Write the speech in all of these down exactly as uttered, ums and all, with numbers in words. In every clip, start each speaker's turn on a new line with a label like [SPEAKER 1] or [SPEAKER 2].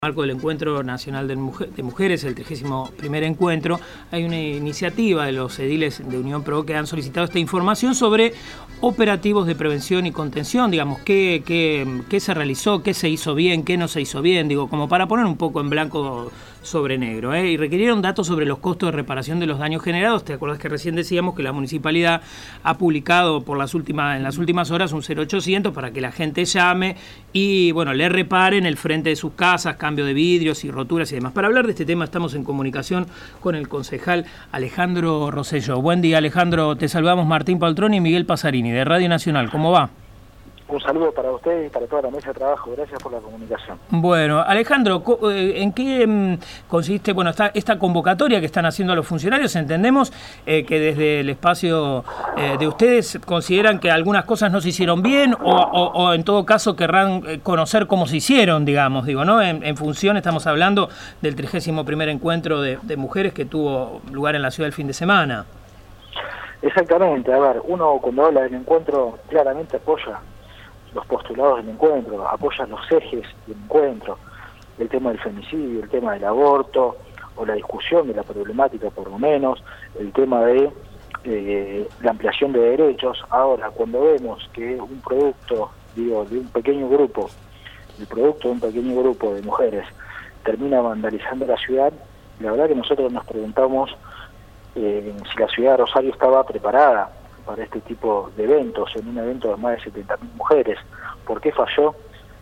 [SPEAKER 1] marco del Encuentro Nacional de, Mujer, de Mujeres, el trigésimo primer encuentro, hay una iniciativa de los ediles de Unión Pro que han solicitado esta información sobre operativos de prevención y contención, digamos, qué, qué, qué se realizó, qué se hizo bien, qué no se hizo bien, digo, como para poner un poco en blanco sobre negro, ¿eh? Y requirieron datos sobre los costos de reparación de los daños generados. ¿Te acuerdas que recién decíamos que la municipalidad ha publicado por las últimas, en las últimas horas un cero ochocientos para que la gente llame y, bueno, le reparen el frente de sus casas, cambio de vidrios y roturas y demás? Para hablar de este tema estamos en comunicación con el concejal Alejandro Rosselló. Buen día, Alejandro, te saludamos Martín Paltroni y Miguel Pasarini de Radio Nacional. ¿Cómo va?
[SPEAKER 2] Un saludo para usted y para toda la mesa de trabajo. Gracias por la comunicación.
[SPEAKER 1] Bueno, Alejandro, ¿en qué consiste bueno esta, esta convocatoria que están haciendo los funcionarios? Entendemos eh, que desde el espacio eh, de ustedes consideran que algunas cosas no se hicieron bien o, o, o en todo caso querrán conocer cómo se hicieron, digamos, digo, ¿no? En, en función, estamos hablando del trigésimo primer encuentro de, de mujeres que tuvo lugar en la ciudad el fin de semana.
[SPEAKER 2] Exactamente, a ver, uno cuando habla del encuentro claramente apoya los postulados del encuentro, apoyan los ejes del encuentro, el tema del femicidio, el tema del aborto, o la discusión de la problemática por lo menos, el tema de eh, la ampliación de derechos. Ahora, cuando vemos que un producto, digo, de un pequeño grupo, el producto de un pequeño grupo de mujeres termina vandalizando la ciudad, la verdad que nosotros nos preguntamos eh, si la ciudad de Rosario estaba preparada para este tipo de eventos, en un evento de más de setenta mil mujeres. ¿Por qué falló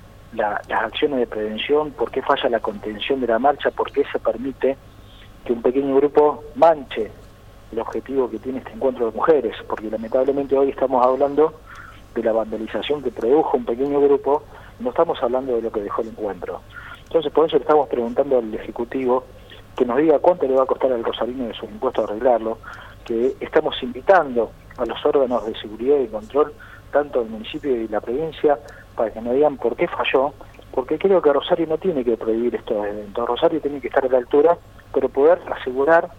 [SPEAKER 2] la, las acciones de prevención? ¿Por qué falla la contención de la marcha? ¿Por qué se permite que un pequeño grupo manche el objetivo que tiene este encuentro de mujeres? Porque lamentablemente hoy estamos hablando de la vandalización que produjo un pequeño grupo, no estamos hablando de lo que dejó el encuentro. Entonces por eso le estamos preguntando al Ejecutivo que nos diga cuánto le va a costar al rosarino de su impuesto arreglarlo, que estamos invitando a los órganos de seguridad y control, tanto del municipio y la provincia, para que nos digan por qué falló, porque creo que Rosario no tiene que prohibir estos eventos. Rosario tiene que estar a la altura, pero poder asegurar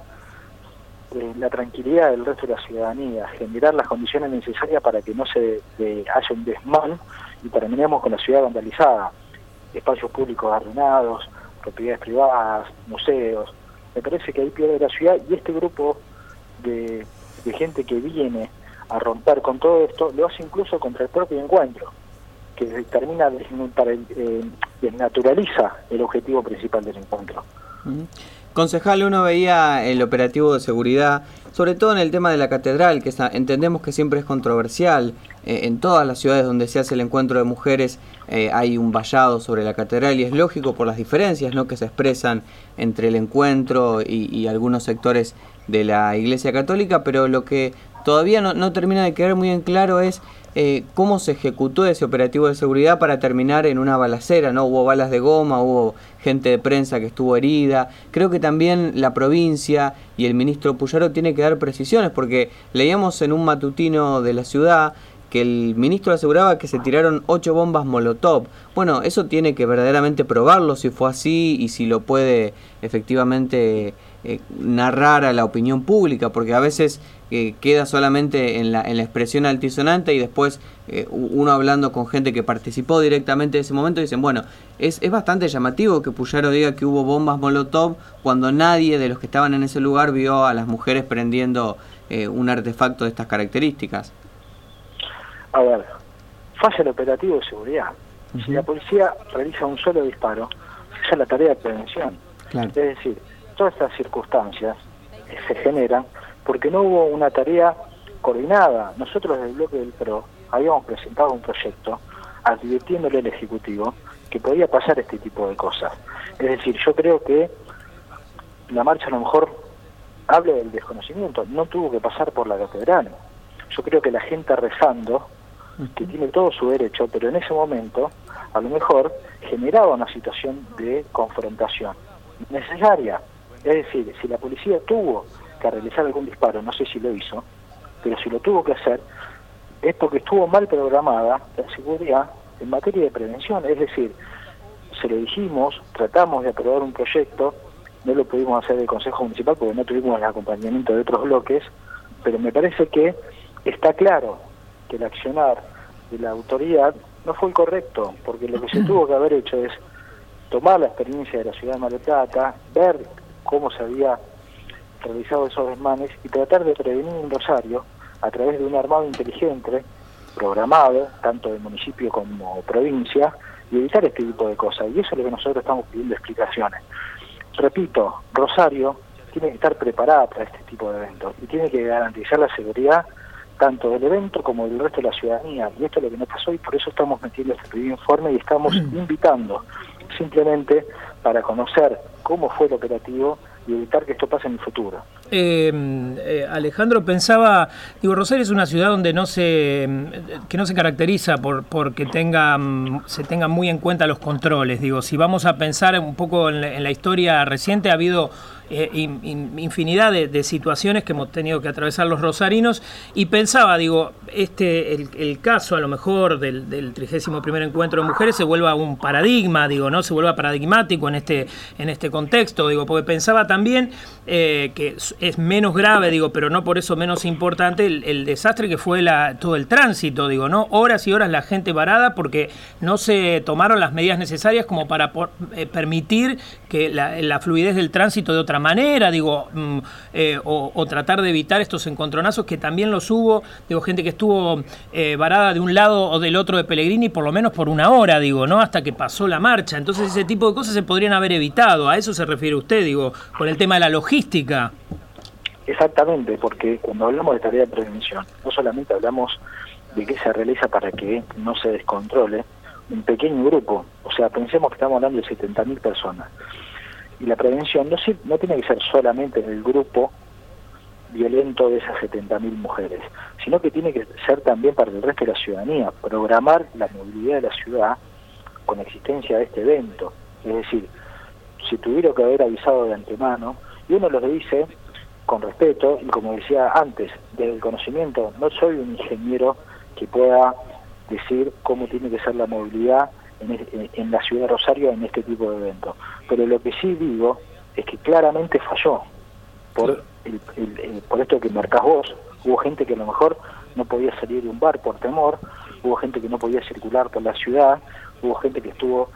[SPEAKER 2] eh, la tranquilidad del resto de la ciudadanía, generar las condiciones necesarias para que no se eh, haya un desmán y terminemos con la ciudad vandalizada, espacios públicos arruinados, propiedades privadas, museos. Me parece que ahí pierde la ciudad y este grupo de de gente que viene a romper con todo esto, lo hace incluso contra el propio encuentro, que termina eh, desnaturaliza el objetivo principal del encuentro.
[SPEAKER 3] Uh-huh. Concejal, uno veía el operativo de seguridad, sobre todo en el tema de la catedral, que entendemos que siempre es controversial. Eh, en todas las ciudades donde se hace el encuentro de mujeres eh, hay un vallado sobre la catedral y es lógico por las diferencias, ¿no?, que se expresan entre el encuentro y, y algunos sectores de la Iglesia Católica, pero lo que todavía no, no termina de quedar muy en claro es eh, cómo se ejecutó ese operativo de seguridad para terminar en una balacera, ¿no? Hubo balas de goma, hubo gente de prensa que estuvo herida. Creo que también la provincia y el ministro Puyaro tiene que dar precisiones, porque leíamos en un matutino de la ciudad que el ministro aseguraba que se tiraron ocho bombas Molotov. Bueno, eso tiene que verdaderamente probarlo si fue así y si lo puede efectivamente eh, narrar a la opinión pública, porque a veces eh, queda solamente en la, en la expresión altisonante y después eh, uno hablando con gente que participó directamente de ese momento dicen, bueno, es, es bastante llamativo que Puyaro diga que hubo bombas Molotov cuando nadie de los que estaban en ese lugar vio a las mujeres prendiendo eh, un artefacto de estas características.
[SPEAKER 2] A ver, falla el operativo de seguridad. Uh-huh. Si la policía realiza un solo disparo, esa es la tarea de prevención. Claro. Es decir, todas estas circunstancias se generan porque no hubo una tarea coordinada. Nosotros desde el bloque del PRO habíamos presentado un proyecto advirtiéndole al Ejecutivo que podía pasar este tipo de cosas. Es decir, yo creo que la marcha a lo mejor habla del desconocimiento, no tuvo que pasar por la catedral. Yo creo que la gente rezando, que tiene todo su derecho, pero en ese momento, a lo mejor, generaba una situación de confrontación necesaria. Es decir, si la policía tuvo que realizar algún disparo, no sé si lo hizo, pero si lo tuvo que hacer, es porque estuvo mal programada la seguridad en materia de prevención. Es decir, se lo dijimos, tratamos de aprobar un proyecto, no lo pudimos hacer del Consejo Municipal porque no tuvimos el acompañamiento de otros bloques, pero me parece que está claro que el accionar de la autoridad no fue el correcto, porque lo que se tuvo que haber hecho es tomar la experiencia de la ciudad de Mar del Plata, ver cómo se había realizado esos desmanes y tratar de prevenir en Rosario a través de un armado inteligente, programado, tanto del municipio como provincia, y evitar este tipo de cosas. Y eso es lo que nosotros estamos pidiendo explicaciones. Repito, Rosario tiene que estar preparada para este tipo de eventos y tiene que garantizar la seguridad tanto del evento como del resto de la ciudadanía. Y esto es lo que nos pasó y por eso estamos metiendo este pedido informe y estamos invitando simplemente para conocer cómo fue el operativo y evitar que esto pase en el futuro.
[SPEAKER 1] Eh, eh, Alejandro, pensaba, digo, Rosario es una ciudad donde no se, que no se caracteriza por porque tenga, se tengan muy en cuenta los controles. Digo, si vamos a pensar un poco en la, en la historia reciente, ha habido eh, in, in, infinidad de, de situaciones que hemos tenido que atravesar los rosarinos, y pensaba, digo, este el, el caso a lo mejor del, del trigésimo primer encuentro de mujeres se vuelva un paradigma, digo, no se vuelva paradigmático en este en este contexto, digo, porque pensaba también eh, que es menos grave, digo, pero no por eso menos importante el, el desastre que fue la, todo el tránsito, digo, ¿no? Horas y horas la gente varada porque no se tomaron las medidas necesarias como para por, eh, permitir que la, la fluidez del tránsito de otra manera, digo, mm, eh, o, o tratar de evitar estos encontronazos que también los hubo, digo, gente que estuvo eh, varada de un lado o del otro de Pellegrini por lo menos por una hora, digo, ¿no? Hasta que pasó la marcha. Entonces ese tipo de cosas se podrían haber evitado. ¿A eso se refiere usted, digo, con el tema de la logística?
[SPEAKER 2] Exactamente, porque cuando hablamos de tarea de prevención, no solamente hablamos de qué se realiza para que no se descontrole un pequeño grupo, o sea, pensemos que estamos hablando de setenta mil personas, y la prevención no, no tiene que ser solamente en el grupo violento de esas setenta mil mujeres, sino que tiene que ser también para el resto de la ciudadanía, programar la movilidad de la ciudad con la existencia de este evento. Es decir, si tuviera que haber avisado de antemano, y uno lo dice con respeto, y como decía antes, desde el conocimiento, no soy un ingeniero que pueda decir cómo tiene que ser la movilidad en, en, en la ciudad de Rosario en este tipo de eventos, pero lo que sí digo es que claramente falló por, el, el, el, por esto que marcás vos. Hubo gente que a lo mejor no podía salir de un bar por temor, hubo gente que no podía circular por la ciudad, hubo gente que estuvo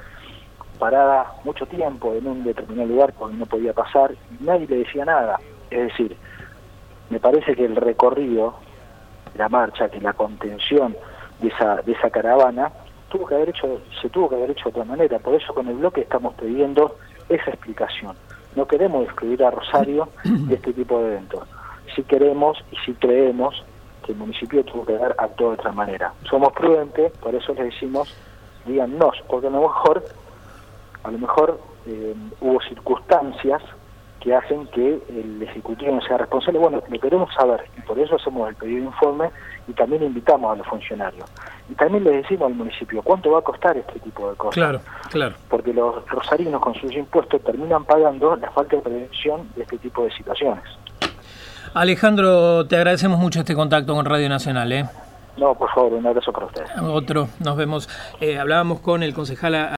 [SPEAKER 2] parada mucho tiempo en un determinado lugar porque no podía pasar y nadie le decía nada. Es decir, me parece que el recorrido, la marcha, que la contención de esa de esa caravana tuvo que haber hecho, se tuvo que haber hecho de otra manera. Por eso con el bloque estamos pidiendo esa explicación. No queremos excluir a Rosario de este tipo de eventos. Sí queremos y sí creemos que el municipio tuvo que haber actuado de otra manera. Somos prudentes, por eso les decimos, díganos, porque a lo mejor, a lo mejor eh, hubo circunstancias que hacen que el Ejecutivo no sea responsable. Bueno, lo queremos saber y por eso hacemos el pedido de informe y también invitamos a los funcionarios. Y también les decimos al municipio cuánto va a costar este tipo de cosas.
[SPEAKER 1] Claro, claro.
[SPEAKER 2] Porque los rosarinos con sus impuestos terminan pagando la falta de prevención de este tipo de situaciones.
[SPEAKER 1] Alejandro, te agradecemos mucho este contacto con Radio Nacional, ¿eh?
[SPEAKER 2] No, por favor, un abrazo para ustedes.
[SPEAKER 1] Otro, nos vemos. Eh, hablábamos con el concejal